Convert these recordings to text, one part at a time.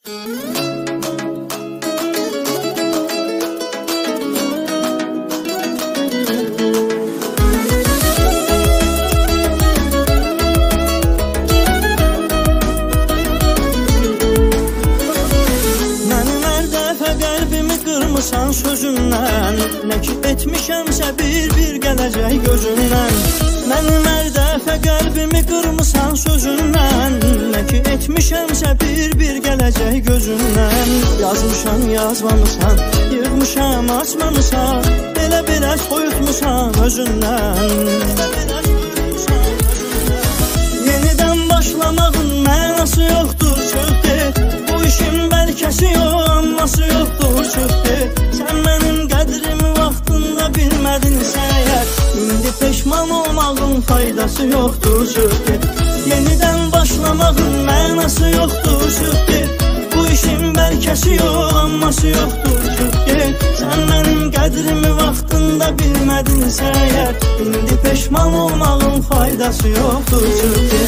Qırmısan sözündən, nə ki etmişəmsə bir gələcək gözündən. Mənim hər dəfə qəlbimi qırmısan sözündən, nə ki etmişəmsə bir gələcək gözündən. Yazmışam yazmamısan, yığmışam açmamısan, belə soyutmusan özündən. Yenidən başlamağın mənası yoxdur, çıxdı. Bu işin bəlkəsi yox, amması yoxdur, çıxdı. Sən mənim qədrimi vaxtında bilmədinsə əgər, indi peşman olmağın faydası yoxdur, çıxdı. Yenidən başlamağın mənası yoxdur, çıxdı. Bu işin bəlkəsi yox, amması yoxdur, çıxdı. Sən mənim qədrimi vaxtında bilmədinsə əgər, indi peşman olmağın faydası yoxdur, çıxdı.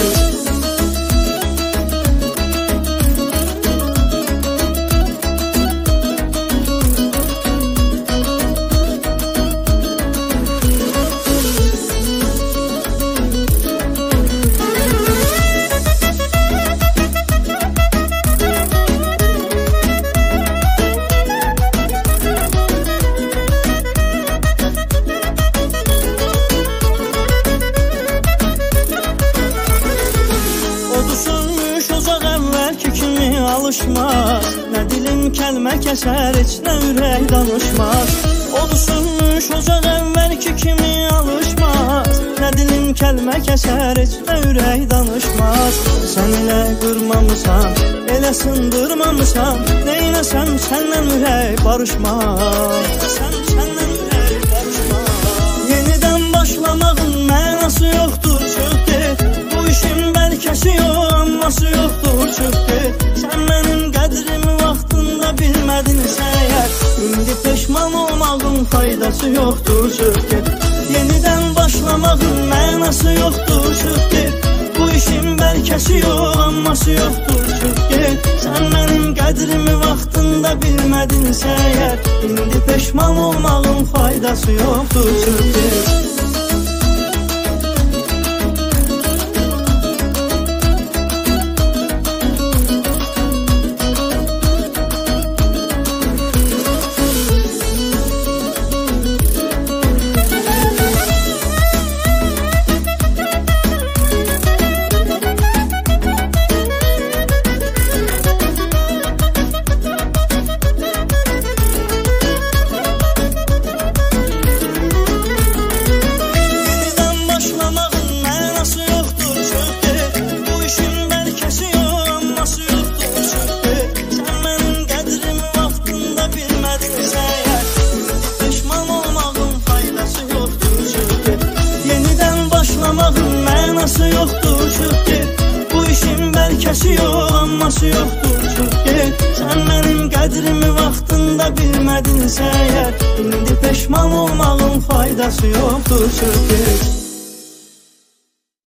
Alışmaz, nə dilim kəlmə kəsər, heç nə ürək danışmaz. Odu sönmüş ocaq əvvəlki kimi alışmaz, nə dilim kəlmə kəsər, heç nə ürək danışmaz. Sən elə qırmamısan, elə sındırmamısan, neynəsəm səndən ürək barışmaz. Yenidən başlamağın mənası yoxdur, çıxdı. Bu işin bəlkəsi yox, amması yoxdur, çıxdı. Sən mənim qədrimi vaxtında bilmədinsə əgər, indi peşman olmağın faydası yoxdur, çıxdı. Yenidən başlamağın mənası yoxdur, çıxdı. Bu işin bəlkəsi yox, amması yoxdur, çıxdı. Sən mənim qədrimi vaxtında bilmədinsə əgər, indi peşman olmağın faydası yoxdur, çıxdı. Mənası yoxdur, çıxdı. Bu işin bəlkəsi yox, amması yoxdur, çıxdı. Sən mənim qədrimi vaxtında bilmədinsə əgər, indi peşman olmağın faydası yoxdur, çıxdı.